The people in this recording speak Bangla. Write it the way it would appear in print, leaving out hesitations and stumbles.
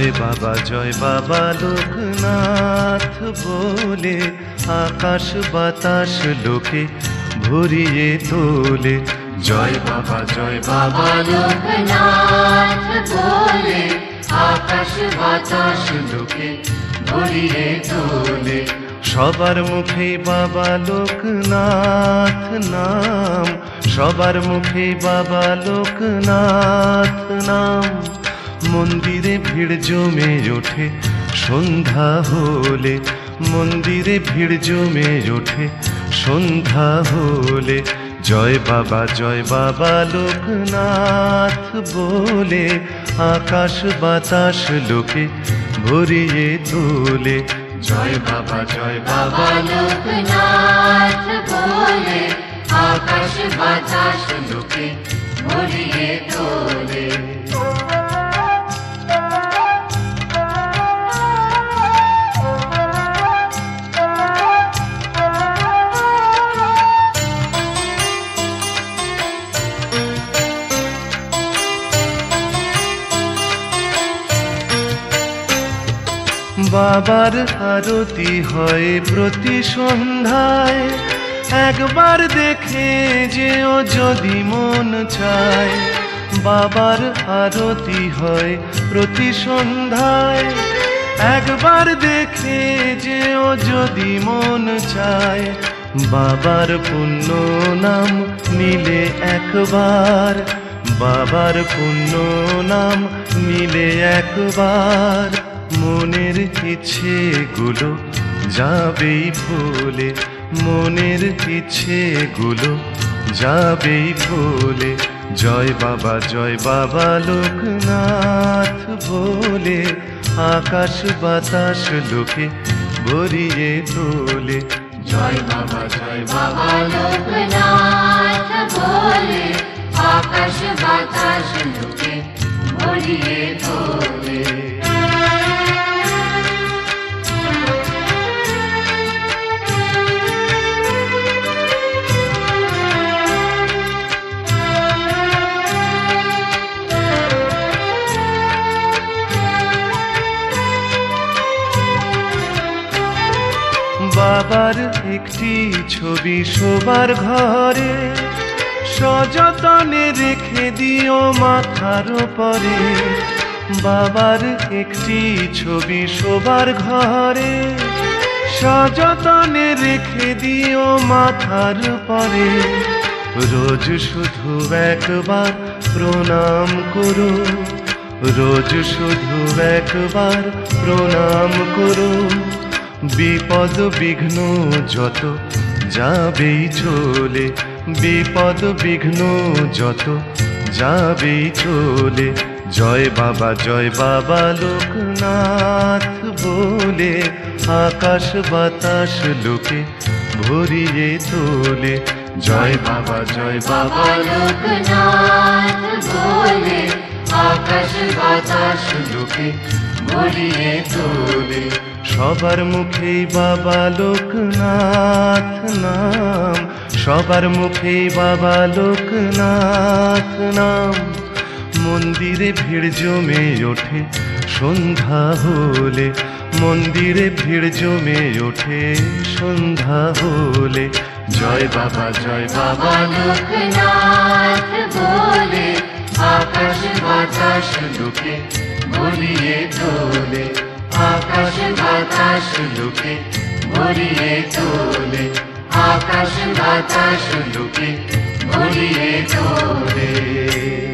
জয় বাবা লোকনাথ বলে আকাশ বাতাস লোকে ভরিয়ে তোলে। জয় বাবা লোকনাথ বলে আকাশ বাতাস লোকে ভরিয়ে তোলে। সবার মুখে বাবা লোকনাথ নাম, সবার মুখে বাবা লোকনাথ নাম। মন্দিরে ভিড় জমে ওঠে সন্ধ্যা হলে, মন্দিরে ভিড় জমে ওঠে সন্ধ্যা হলে। জয় বাবা লোকনাথ বলে আকাশ বাতাস লোকে ভরিয়ে তোলে। জয় বাবা লোকনাথ বলে আকাশ বাতাস লোকে ভরিয়ে তোলে। বাবার আরতি হয় প্রতি সন্ধ্যায়, একবার দেখে যেও যদি মন চায়। বাবার আরতি হয় প্রতি সন্ধ্যায়, একবার দেখে যেও যদি মন চায়। বাবার পুণ্য নাম নিলে একবার, বাবার পুণ্য নাম নিলে একবার। মনের ইচ্ছেগুলো যাবেই ভুলে, মনের ইচ্ছেগুলো যাবেই ভুলে। জয় বাবা লোকনাথ বলে আকাশ বাতাস লোকে ভরিয়ে তোলে। জয় বাবা লোকনাথ বলে আকাশ বাতাস লোকে ভরিয়ে তোলে। বাবার একটি ছবি সবার ঘরে সযতনে রেখে দিও মাথার উপরে। বাবার একটি ছবি সবার ঘরে সযতনে রেখে দিও মাথার উপরে। রোজ শুধু একবার প্রণাম করো, রোজ শুধু একবার প্রণাম করো। বিপদ বিঘ্ন যত যাবেই চলে, বিপদ বিঘ্ন যত যাবেই চলে। জয় বাবা লোকনাথ বলে আকাশ বাতাস লোকে ভরিয়ে তোলে। জয় বাবা লোকনাথ বলে আকাশ বাতাস লোকে ভরিয়ে তোলে। সবার মুখেই বাবা লোকনাথ নাম, সবার মুখেই বাবা লোকনাথ নাম। মন্দিরে ভিড় জমে ওঠে সন্ধ্যা হলে, মন্দিরে ভিড় জমে ওঠে সন্ধ্যা হলে। জয় বাবা লোকনাথ বলে আকাশ বাতাস লোকে ভরিয়ে তোলে। আকাশ বাতাস লোকে ভরিয়ে তোলে। আকাশ বাতাস লোকে ভরিয়ে তোলে।